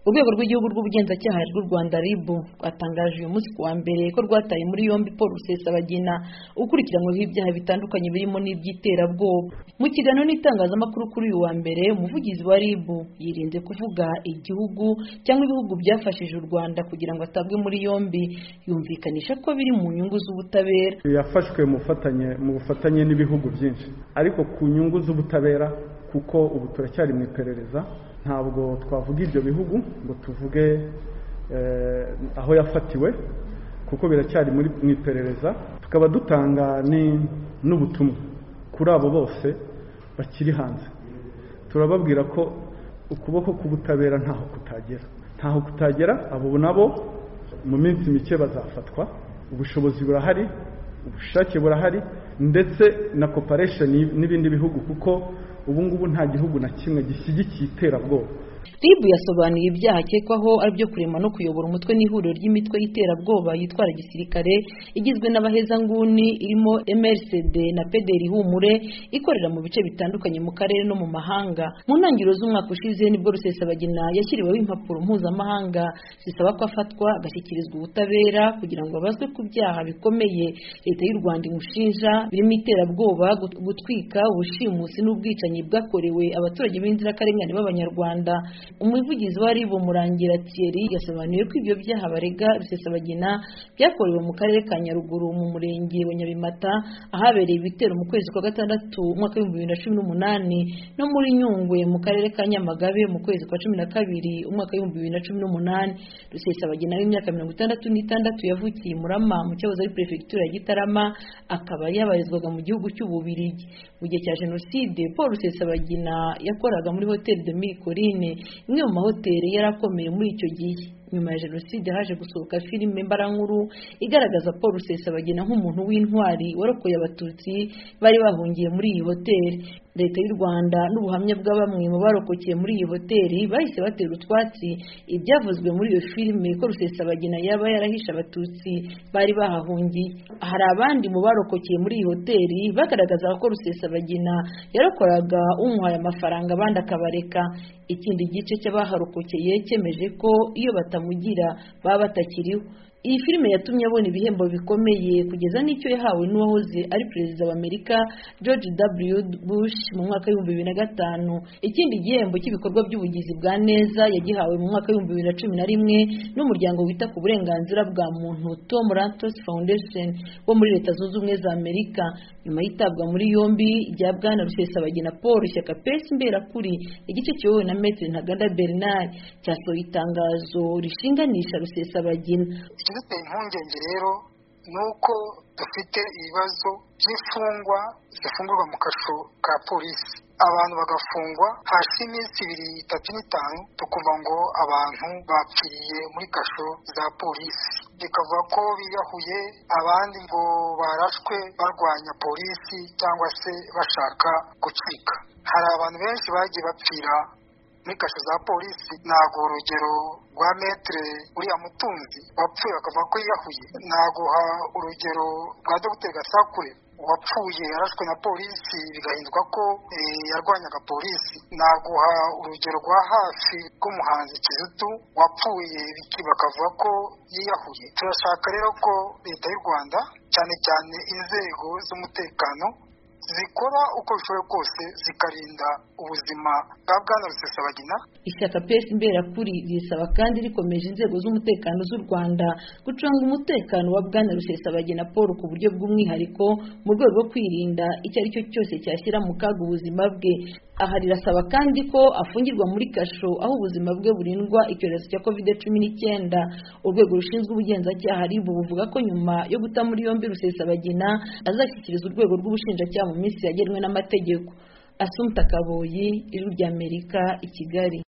Urwego rw'igihugu rw'ubugenzacyaha rw'u Rwanda RIB rwatangaje uyu munsi kuwa mbere ko rwataye muri yombi Paul Rusesabagina ukurikiranyweho ibyaha bitandukanye birimo n'iby'iterabwoba. Mu kiganiro n'itangazamakuru kuri uyu wa mbere, umuvugizi wa RIB yirinze kuvuga igihugu cyangwa ibihugu byafashije u Rwanda kugira ngo atabwe muri yombi, yumvikanisha ko biri mu nyungu z'ubutabera. Yafashwe mu bufatanye n'ibihugu byinshi, ariko ku nyungu z'ubutabera, kuko ubu turacyari mu iperereza, ntabwo twavuga ibyo bihugu ngo tuvuge aho yafatiwe, kuko biracyari mu iperereza. Tukaba dutanga n'ubutumwa kuri abo bose bakiri hanze, turababwira ko ukuboko k'ubutabera ntaho kutagera. Abo nabo mu minsi mike bazafatwa, ubushobozi burahari, ubushake burahari, ndetse na cooperation n'ibindi bihugu, kuko ubu ngubu nta gihugu na kimwe gishyigikiye iterabwoba. RIB yasobanuye ibyaha akekwaho ari byo kurema no kuyobora umutwe n'ihuriro ry'imitwe y'iterabwoba yitwara gisirikare igizwe n'abahezanguni irimo MRCD na PDR Humure ikorera mu bice bitandukanye mu karere no mu mahanga. Mu ntangiriro z'umwaka ushize nibwo Rusesabagina yashyiriweho impapuro mpuzamahanga zisaba ko afatwa agashyikirizwa ubutabera kugira ngo abazwe ku byaha bikomeye leta y'u Rwanda imushinja birimo iterabwoba, gutwika, ubushimusi n'ubwicanyi bwakorewe abaturage b'inzirakarengane b'Abanyarwanda. Umuvugizi wa RIB Murangira Thierry yasobanuye ko ibyo byaha barega Rusesabagina byakorewe mu karere ka Nyaruguru mu murenge wa Nyabimata ahabereye ibitero mu kwezi kwa gatandatu umwaka wa 2018 no muri Nyungwe mu karere ka Nyamagabe mu kwezi kwa 12 umwaka wa 2018. Rusesabagina w'imyaka 66 yavukiye Murama mu cyahoze ari prefecture ya Gitarama, akaba yabarizwaga mu gihugu cy'Ububiligi. Mu gihe cya Jenoside, Paul Rusesabagina yakoraga muri Hotel de Mille Collines, imwe mu mahoteli yarakomeye muri icyo gihe. Nyuma ya Jenoside haje gusohoka filime mbarankuru igaragaza Paul Rusesabagina nk'umuntu w'intwari warokoye abatutsi bari bahungiye muri iyi hoteli. Leta y'u Rwanda n'ubuhamya bwa bamwe mu barokokeye muri iyi hoteli bahise batera utwatsi ibyavuzwe muri iyo filime ko Rusesabagina yaba yarahishe abatutsi bari bahahungiye. Hari abandi mu barokokeye muri iyi hoteli bagaragaza ko Rusesabagina yarokoraga umuhaye amafaranga abandi akabareka. Ikindi gice cy'abaharokokeye cyemeje ko iyo batamugira baba batakiriho. Iyi filime yatumye abona ibihembo bikomeye kugeza n'icyo yahawe n'uwahoze ari perezida wa Amerika George W. Bush mu mwaka wa 2005. Ikindi gihembo cy'ibikorwa by'ubugizi bwa neza yagihawe mu mwaka wa 2011 n'umuryango wita ku burenganzira bwa muntu Tom Lantos Foundation wo muri Leta Zunze Ubumwe za Amerika. Nyuma yitabwa muri yombi rya Bwana Rusesabagina Paul, ishyaka PES Imberakuri igice kiyobowe na Maître Ntaganda Bernard cyasohoye itangazo rishinganisha Rusesabagina. Ikiduteye impungenge rero nuko dufite ibibazo by'imfungwa zifungurwa mu kasho ka polisi, abantu bagafungwa hasi iminsi 2-3 tukumva ngo abantu bapfiriye muri kasho za polisi, bikavuga ko biyahuye, abandi ngo barashwe barwanya polisi cyangwa se bashaka gucika. Hari abantu benshi bagiye bapfira muri kasho za polisi. Ntago urugero rwa Maître uriya Mutunzi wapfuye bakavuga ko yiyahuye, naguha urugero rwa Dr. Gasakure wapfuye yarashwe na polisi bigahinduka ko yarwanyaga polisi, naguha urugero rwa hafi rw'umuhanzi Kizito wapfuye bakavuga ko yiyahuye. Turashaka rero ko leta y'u Rwanda cyane cyane inzego z'umutekano zikora uko bishoboye kose zikarinda ubuzima bwa Bwana Rusesabagina. Ishyaka PES Imberakuri risaba kandi rikomeje inzego z'umutekano z'u Rwanda gucunga umutekano wa Bwana Rusesabagina Paul ku buryo bw'umwihariko mu rwego rwo kwirinda icyo ari cyo cyose cyashyira mu kaga ubuzima bwe. Aha rirasaba kandi ko afungirwa muri kasho aho ubuzima bwe burindwa icyorezo cya COVID-19. Urwego rushinzwe ubugenzacyaha RIB buvuga ko nyuma yo guta muri yombi Rusesabagina azashyikirizwa urwego rw'ubushinjacyaha mu minsi yagenwe n'amategeko. Assumpta Kaboyi, Ijwi ry'Amerika, i Kigali.